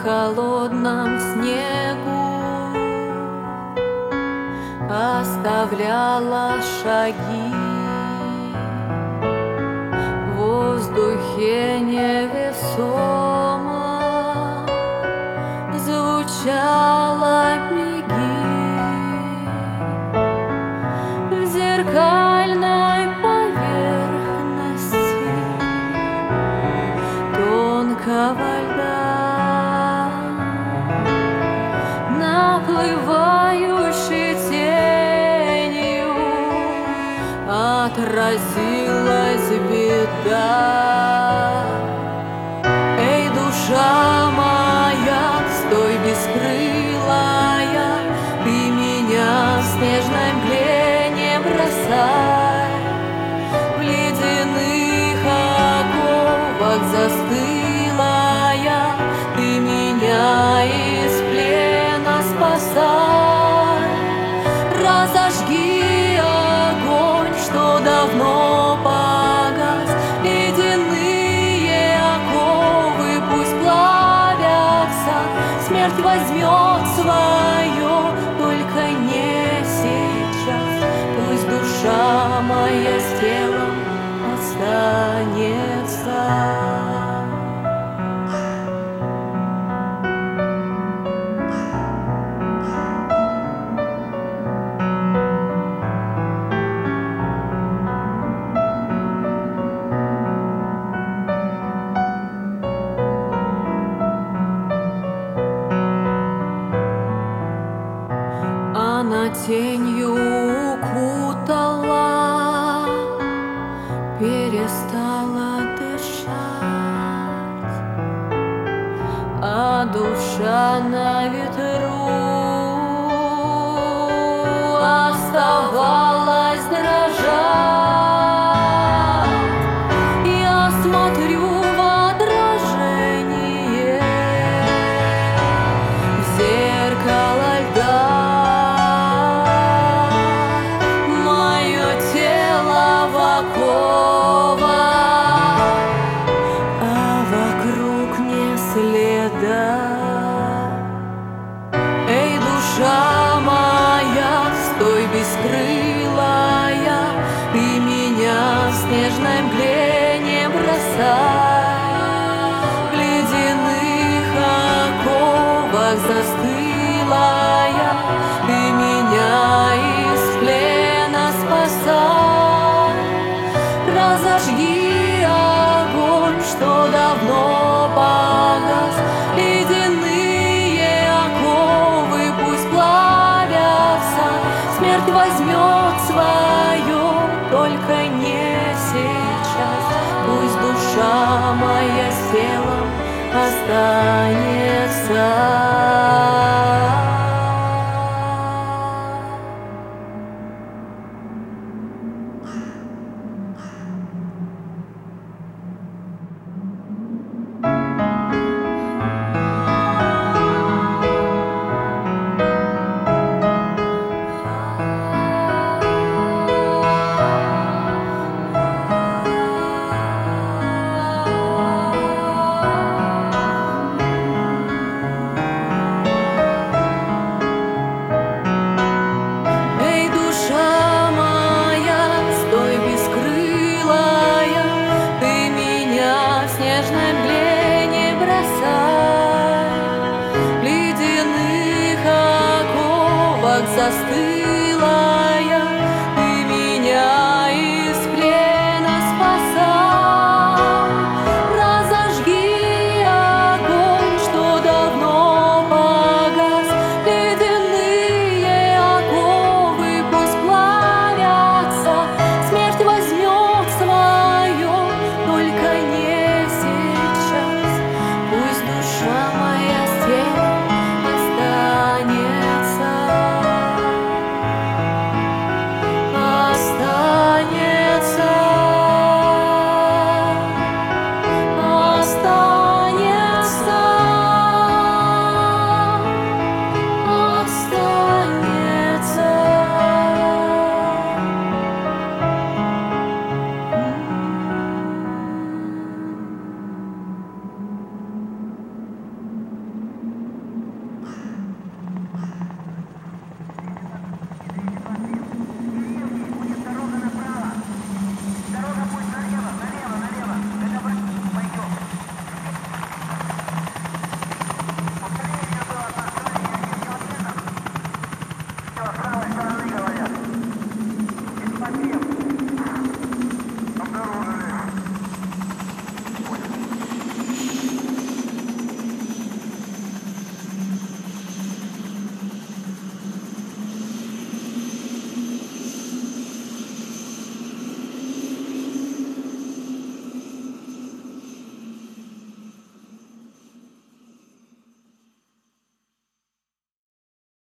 холодном снегу оставляла шаги. В воздухе невесомо звучала «Беги». В зеркальной поверхности тонкого льда наплывающей тенью отразилась беда. Эй, душа моя, стой бескрылая, ты меня в снежной мгле не бросай. В ледяных оковах застылая, ты меня из плена спасай. Разожги огонь, что давно погас, ледяные оковы пусть плавятся. Смерть возьмет свое, только не сейчас. Пусть душа моя с телом останется. Она тенью укутала, перестала дышать, а душа на ветру оставалась дрожать. Я смотрю в отражение в зеркало льда. Эй, душа моя, стой бескрылая, ты меня в снежной мгле не бросай. В ледяных оковах застылая, ты меня из плена спасай. Разожги огонь, что давно погас, ледяные оковы пусть плавятся. Смерть возьмет свое, только не сейчас. Пусть душа моя с телом останется. Застыл.